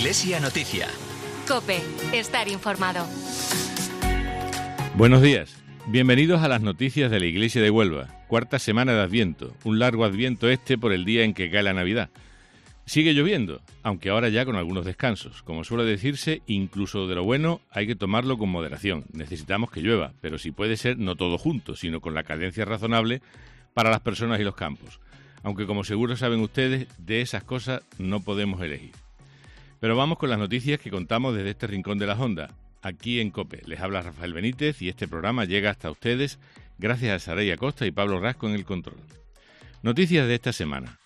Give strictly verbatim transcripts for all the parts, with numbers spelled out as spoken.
Iglesia Noticia. COPE. Estar informado. Buenos días. Bienvenidos a las noticias de la Iglesia de Huelva. Cuarta semana de Adviento. Un largo Adviento este por el día en que cae la Navidad. Sigue lloviendo, aunque ahora ya con algunos descansos. Como suele decirse, incluso de lo bueno hay que tomarlo con moderación. Necesitamos que llueva, pero si puede ser no todo junto, sino con la cadencia razonable para las personas y los campos. Aunque como seguro saben ustedes, de esas cosas no podemos elegir. Pero vamos con las noticias que contamos desde este rincón de las ondas. Aquí en COPE les habla Rafael Benítez y este programa llega hasta ustedes gracias a Saray Acosta y Pablo Rasco en el control. Noticias de esta semana.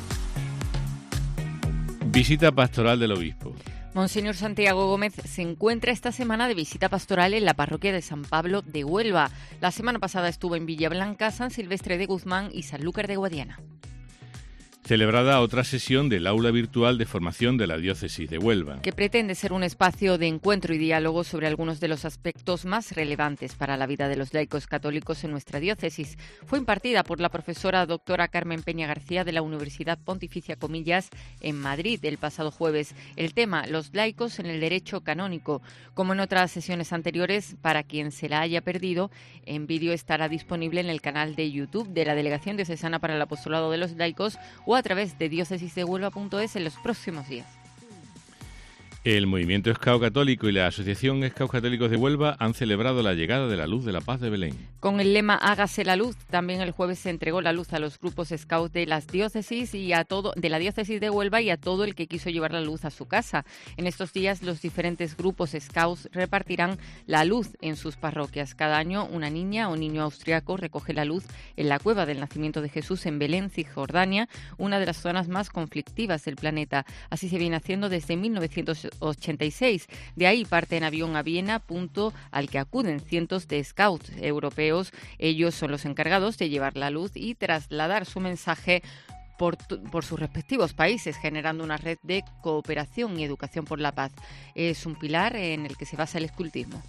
Visita pastoral del obispo. Monseñor Santiago Gómez se encuentra esta semana de visita pastoral en la parroquia de San Pablo de Huelva. La semana pasada estuvo en Villablanca, San Silvestre de Guzmán y Sanlúcar de Guadiana. Celebrada otra sesión del aula virtual de formación de la diócesis de Huelva, que pretende ser un espacio de encuentro y diálogo sobre algunos de los aspectos más relevantes para la vida de los laicos católicos en nuestra diócesis. Fue impartida por la profesora doctora Carmen Peña García de la Universidad Pontificia Comillas en Madrid el pasado jueves. El tema, los laicos en el derecho canónico. Como en otras sesiones anteriores, para quien se la haya perdido, en vídeo estará disponible en el canal de YouTube de la Delegación Diocesana para el Apostolado de los Laicos o a través de diócesis de huelva punto es en los próximos días. El Movimiento Scout Católico y la Asociación Scouts Católicos de Huelva han celebrado la llegada de la luz de la paz de Belén. Con el lema Hágase la luz, también el jueves se entregó la luz a los grupos Scouts de las diócesis y a todo de la diócesis de Huelva y a todo el que quiso llevar la luz a su casa. En estos días los diferentes grupos Scouts repartirán la luz en sus parroquias. Cada año una niña o niño austriaco recoge la luz en la cueva del nacimiento de Jesús en Belén, Cisjordania, una de las zonas más conflictivas del planeta. Así se viene haciendo desde mil novecientos ochenta y seis. De ahí parte en avión a Viena, punto al que acuden cientos de scouts europeos. Ellos son los encargados de llevar la luz y trasladar su mensaje por, por sus respectivos países, generando una red de cooperación y educación por la paz. Es un pilar en el que se basa el escultismo.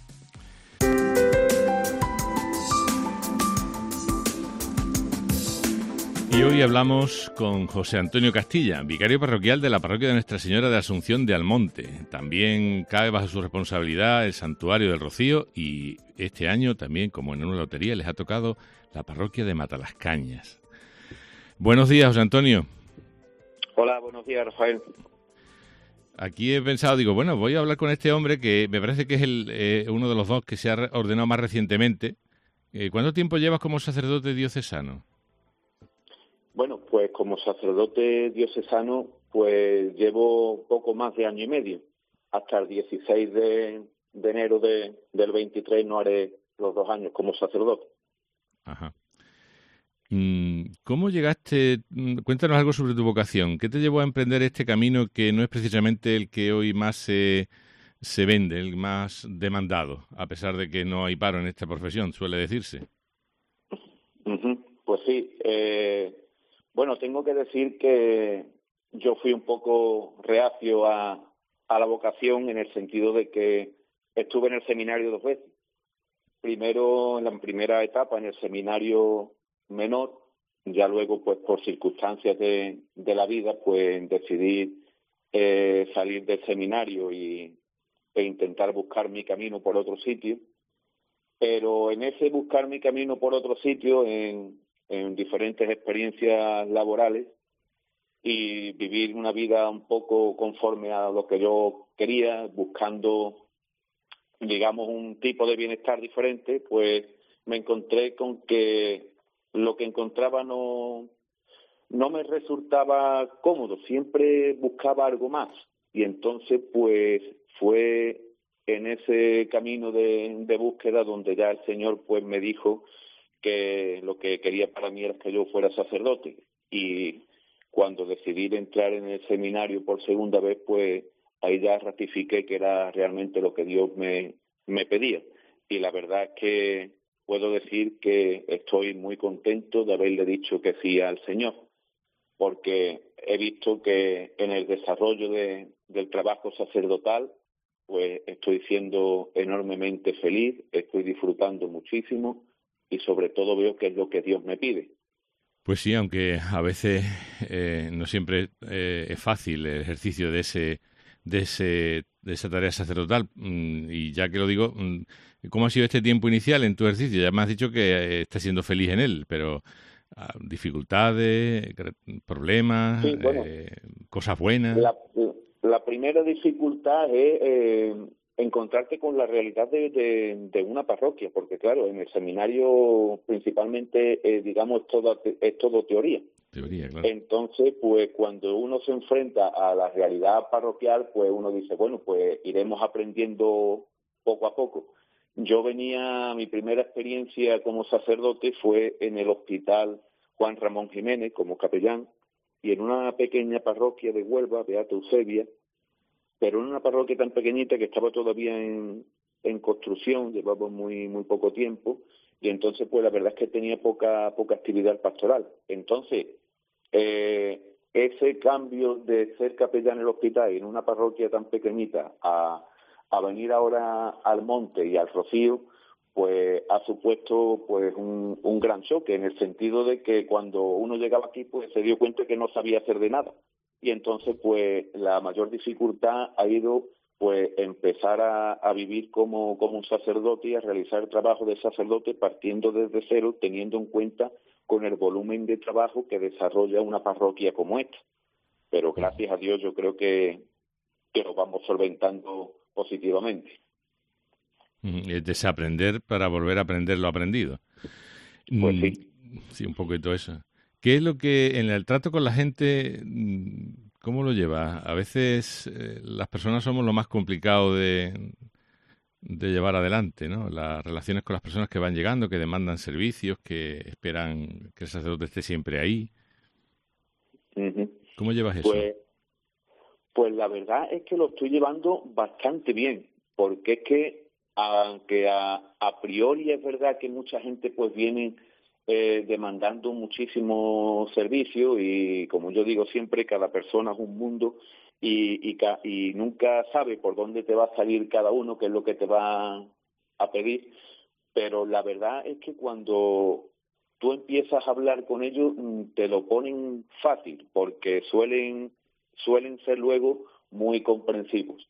Y hoy hablamos con José Antonio Castilla, vicario parroquial de la parroquia de Nuestra Señora de Asunción de Almonte. También cae bajo su responsabilidad el Santuario del Rocío y este año también, como en una lotería, les ha tocado la parroquia de Matalascañas. Buenos días, José Antonio. Hola, buenos días, Rafael. Aquí he pensado, digo, bueno, voy a hablar con este hombre que me parece que es el, eh, uno de los dos que se ha ordenado más recientemente. Eh, ¿Cuánto tiempo llevas como sacerdote diocesano? Bueno, pues como sacerdote diocesano, pues llevo poco más de año y medio. Hasta el dieciséis de, de enero de, del veintitrés no haré los dos años como sacerdote. Ajá. ¿Cómo llegaste? Cuéntanos algo sobre tu vocación. ¿Qué te llevó a emprender este camino que no es precisamente el que hoy más se, se vende, el más demandado, a pesar de que no hay paro en esta profesión, suele decirse? Uh-huh. Pues sí, eh... Bueno, tengo que decir que yo fui un poco reacio a, a la vocación en el sentido de que estuve en el seminario dos veces. Primero, en la primera etapa, en el seminario menor, ya luego, pues por circunstancias de, de la vida, pues decidí eh, salir del seminario y, e intentar buscar mi camino por otro sitio. Pero en ese buscar mi camino por otro sitio, en en diferentes experiencias laborales y vivir una vida un poco conforme a lo que yo quería, buscando, digamos, un tipo de bienestar diferente, pues me encontré con que lo que encontraba no, no me resultaba cómodo, siempre buscaba algo más. Y entonces, pues, fue en ese camino de, de búsqueda donde ya el Señor, pues, me dijo que lo que quería para mí era que yo fuera sacerdote. Y cuando decidí entrar en el seminario por segunda vez, pues ahí ya ratifiqué que era realmente lo que Dios me, me pedía. Y la verdad es que puedo decir que estoy muy contento de haberle dicho que sí al Señor, porque he visto que en el desarrollo de, del trabajo sacerdotal, pues estoy siendo enormemente feliz, estoy disfrutando muchísimo, y sobre todo veo que es lo que Dios me pide. Pues sí, aunque a veces eh, no siempre eh, es fácil el ejercicio de ese de, ese, de esa tarea sacerdotal. Y ya que lo digo, ¿cómo ha sido este tiempo inicial en tu ejercicio? Ya me has dicho que estás siendo feliz en él, pero dificultades, problemas, Sí, bueno, eh, cosas buenas. La, la primera dificultad es eh, encontrarte con la realidad de, de, de una parroquia, porque claro, en el seminario principalmente, eh, digamos, es todo, es todo teoría. Teoría, claro. Entonces, pues cuando uno se enfrenta a la realidad parroquial, pues uno dice, bueno, pues iremos aprendiendo poco a poco. Yo venía, mi primera experiencia como sacerdote fue en el hospital Juan Ramón Jiménez como capellán, y en una pequeña parroquia de Huelva, Beata Eusebia, pero en una parroquia tan pequeñita que estaba todavía en, en construcción, llevaba muy muy poco tiempo, y entonces pues la verdad es que tenía poca poca actividad pastoral. Entonces, eh, ese cambio de ser capellán en el hospital en una parroquia tan pequeñita a, a venir ahora al monte y al Rocío, pues ha supuesto pues un, un gran choque, en el sentido de que cuando uno llegaba aquí pues se dio cuenta que no sabía hacer de nada, y entonces pues la mayor dificultad ha ido pues empezar a, a vivir como, como un sacerdote y a realizar el trabajo de sacerdote partiendo desde cero, teniendo en cuenta con el volumen de trabajo que desarrolla una parroquia como esta. Pero gracias a Dios yo creo que, que lo vamos solventando positivamente. Es desaprender para volver a aprender lo aprendido. Pues sí. Sí, un poquito eso. ¿Qué es lo que en el trato con la gente, cómo lo llevas? A veces eh, las personas somos lo más complicado de, de llevar adelante, ¿no? Las relaciones con las personas que van llegando, que demandan servicios, que esperan que el sacerdote esté siempre ahí. Uh-huh. ¿Cómo llevas eso? Pues, pues la verdad es que lo estoy llevando bastante bien, porque es que aunque a, a priori es verdad que mucha gente pues viene eh, demandando muchísimo servicio, y como yo digo siempre, cada persona es un mundo y, y, y nunca sabe por dónde te va a salir cada uno, qué es lo que te va a pedir, pero la verdad es que cuando tú empiezas a hablar con ellos te lo ponen fácil, porque suelen, suelen ser luego muy comprensivos.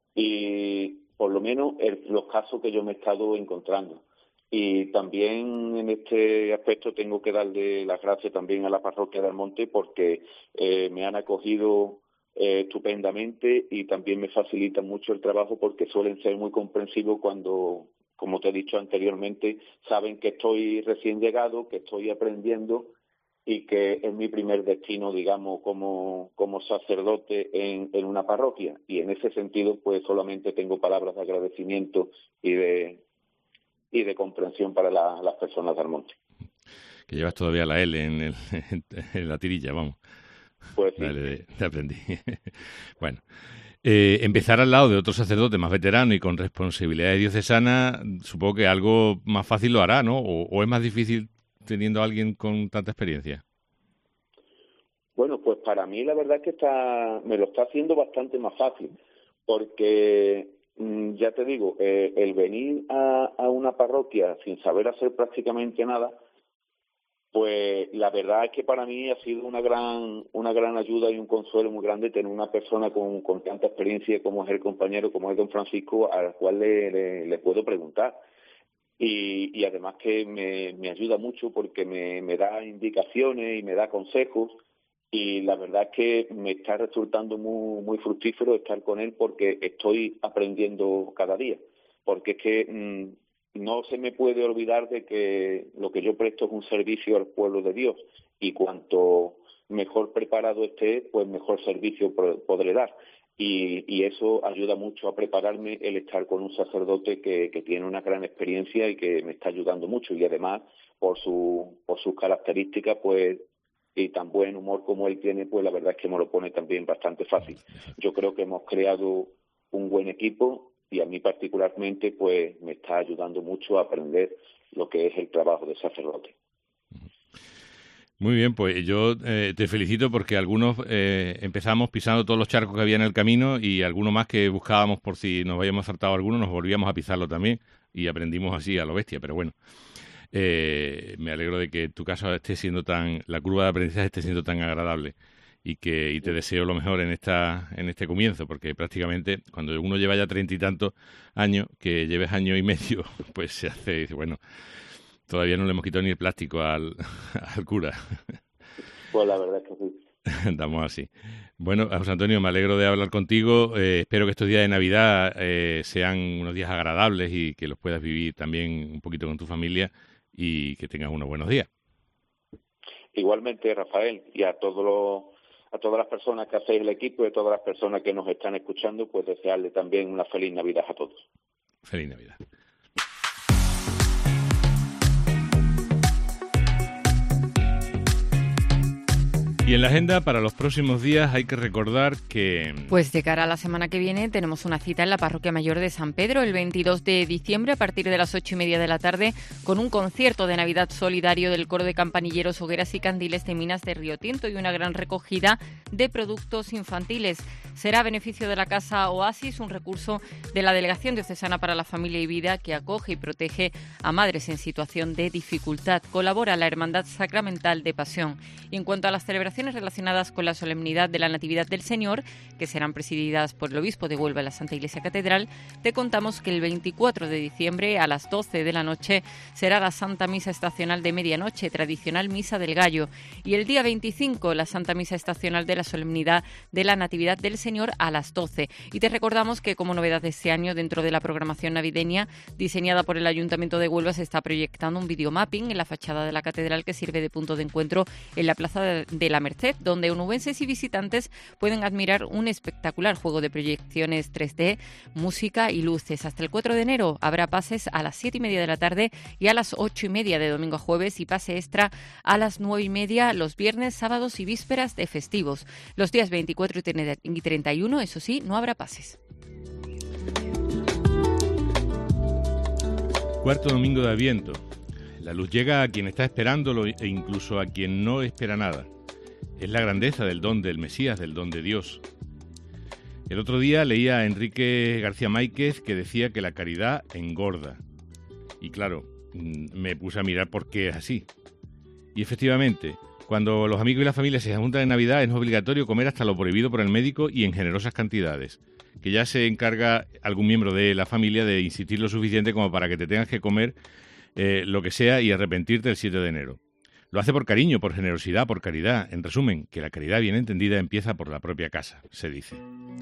Y por lo menos en los casos que yo me he estado encontrando. Y también en este aspecto tengo que darle las gracias también a la parroquia del Monte, porque eh, me han acogido eh, estupendamente y también me facilitan mucho el trabajo, porque suelen ser muy comprensivos cuando, como te he dicho anteriormente, saben que estoy recién llegado, que estoy aprendiendo y que es mi primer destino, digamos, como, como sacerdote en, en una parroquia. Y en ese sentido, pues solamente tengo palabras de agradecimiento y de y de comprensión para la, las personas del monte. Que llevas todavía la L en, el, en la tirilla, vamos. Pues sí. La L de, de aprendí. Bueno, eh, empezar al lado de otro sacerdote más veterano y con responsabilidades diocesanas, supongo que algo más fácil lo hará, ¿no? O, o es más difícil teniendo a alguien con tanta experiencia. Bueno, pues para mí la verdad es que está, me lo está haciendo bastante más fácil, porque mm, ya te digo, eh, el venir a, a una parroquia sin saber hacer prácticamente nada, pues la verdad es que para mí ha sido una gran una gran ayuda y un consuelo muy grande tener una persona con, con tanta experiencia como es el compañero, como es don Francisco, al cual le, le, le puedo preguntar. Y, y además que me, me ayuda mucho porque me, me da indicaciones y me da consejos, y la verdad es que me está resultando muy muy fructífero estar con él, porque estoy aprendiendo cada día, porque es que mmm, no se me puede olvidar de que lo que yo presto es un servicio al pueblo de Dios, y cuanto mejor preparado esté, pues mejor servicio podré dar. Y, y eso ayuda mucho a prepararme el estar con un sacerdote que, que tiene una gran experiencia y que me está ayudando mucho, y además por su por sus características pues y tan buen humor como él tiene, pues la verdad es que me lo pone también bastante fácil. Yo creo que hemos creado un buen equipo, y a mí particularmente pues me está ayudando mucho a aprender lo que es el trabajo de sacerdote. Muy bien, pues yo eh, te felicito, porque algunos eh, empezamos pisando todos los charcos que había en el camino, y alguno más que buscábamos por si nos habíamos saltado alguno, nos volvíamos a pisarlo también y aprendimos así a lo bestia, pero bueno. Eh, me alegro de que tu caso esté siendo tan, la curva de aprendizaje esté siendo tan agradable. y que y te deseo lo mejor en esta en este comienzo, porque prácticamente cuando uno lleva ya treinta y tantos años, que lleves año y medio, pues se hace, bueno, todavía no le hemos quitado ni el plástico al, al cura. Pues la verdad es que sí. Andamos así. Bueno, José Antonio, me alegro de hablar contigo. Eh, espero que estos días de Navidad eh, sean unos días agradables y que los puedas vivir también un poquito con tu familia y que tengas unos buenos días. Igualmente, Rafael, y a todos los, a todas las personas que hacéis el equipo y a todas las personas que nos están escuchando, pues desearle también una feliz Navidad a todos. Feliz Navidad. Y en la agenda para los próximos días hay que recordar que... Pues de cara a la semana que viene tenemos una cita en la Parroquia Mayor de San Pedro el veintidós de diciembre a partir de las ocho y media de la tarde con un concierto de Navidad solidario del Coro de Campanilleros, Hogueras y Candiles de Minas de Río Tinto y una gran recogida de productos infantiles. Será a beneficio de la Casa Oasis, un recurso de la Delegación Diocesana para la Familia y Vida que acoge y protege a madres en situación de dificultad. Colabora la Hermandad Sacramental de Pasión. Y en cuanto a las celebraciones relacionadas con la solemnidad de la Natividad del Señor, que serán presididas por el obispo de Huelva en la Santa Iglesia Catedral, te contamos que el veinticuatro de diciembre a las doce de la noche será la Santa Misa Estacional de Medianoche, tradicional Misa del Gallo, y el día veinticinco la Santa Misa Estacional de la solemnidad de la Natividad del Señor a las doce. Y te recordamos que como novedad de este año, dentro de la programación navideña diseñada por el Ayuntamiento de Huelva, se está proyectando un videomapping en la fachada de la catedral que sirve de punto de encuentro en la Plaza de la Merced, donde onubenses y visitantes pueden admirar un espectacular juego de proyecciones tres D, música y luces. Hasta el cuatro de enero habrá pases a las siete y media de la tarde y a las ocho y media de domingo a jueves y pase extra a las nueve y media los viernes, sábados y vísperas de festivos. Los días veinticuatro y treinta y uno, eso sí, no habrá pases. Cuarto domingo de Adviento. La luz llega a quien está esperándolo e incluso a quien no espera nada. Es la grandeza del don del Mesías, del don de Dios. El otro día leía a Enrique García Máiquez que decía que la caridad engorda. Y claro, me puse a mirar por qué es así. Y efectivamente, cuando los amigos y la familia se juntan en Navidad es obligatorio comer hasta lo prohibido por el médico y en generosas cantidades, que ya se encarga algún miembro de la familia de insistir lo suficiente como para que te tengas que comer eh, lo que sea y arrepentirte el siete de enero. Lo hace por cariño, por generosidad, por caridad. En resumen, que la caridad bien entendida empieza por la propia casa, se dice.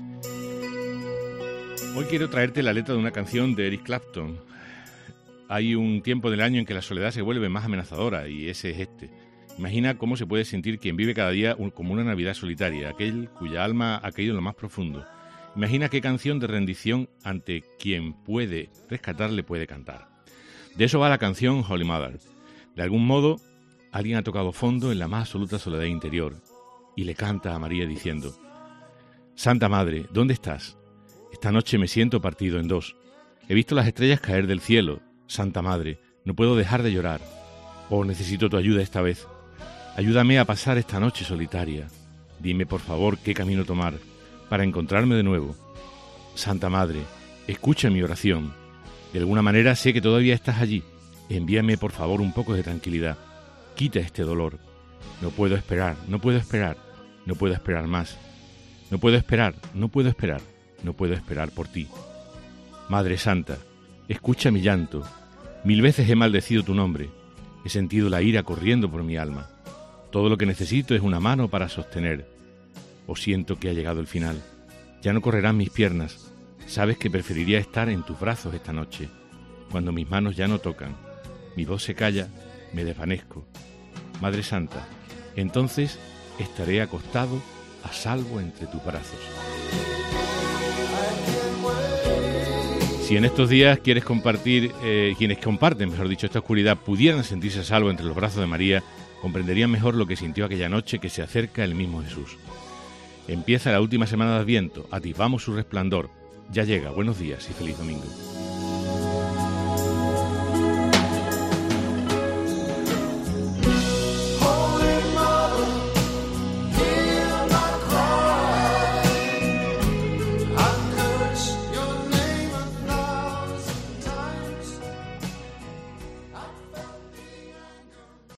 Hoy quiero traerte la letra de una canción de Eric Clapton. Hay un tiempo del año en que la soledad se vuelve más amenazadora y ese es este. Imagina cómo se puede sentir quien vive cada día un, como una Navidad solitaria, aquel cuya alma ha caído en lo más profundo. Imagina qué canción de rendición ante quien puede rescatarle puede cantar. De eso va la canción Holy Mother. De algún modo, alguien ha tocado fondo en la más absoluta soledad interior y le canta a María diciendo: Santa Madre, ¿dónde estás? Esta noche me siento partido en dos. He visto las estrellas caer del cielo. Santa Madre, no puedo dejar de llorar. Oh, necesito tu ayuda esta vez. Ayúdame a pasar esta noche solitaria. Dime, por favor, qué camino tomar para encontrarme de nuevo. Santa Madre, escucha mi oración. De alguna manera sé que todavía estás allí. Envíame, por favor, un poco de tranquilidad. Quita este dolor. No puedo esperar, no puedo esperar, no puedo esperar más. No puedo esperar, no puedo esperar, no puedo esperar por ti. Madre Santa, escucha mi llanto. Mil veces he maldecido tu nombre. He sentido la ira corriendo por mi alma. Todo lo que necesito es una mano para sostener. Oh, siento que ha llegado el final. Ya no correrán mis piernas. Sabes que preferiría estar en tus brazos esta noche, cuando mis manos ya no tocan. Mi voz se calla, me desvanezco. Madre Santa, entonces estaré acostado a salvo entre tus brazos. Si en estos días quieres compartir, eh, quienes comparten, mejor dicho, esta oscuridad, pudieran sentirse a salvo entre los brazos de María, comprenderían mejor lo que sintió aquella noche que se acerca el mismo Jesús. Empieza la última semana de Adviento, atisbamos su resplandor. Ya llega, buenos días y feliz domingo.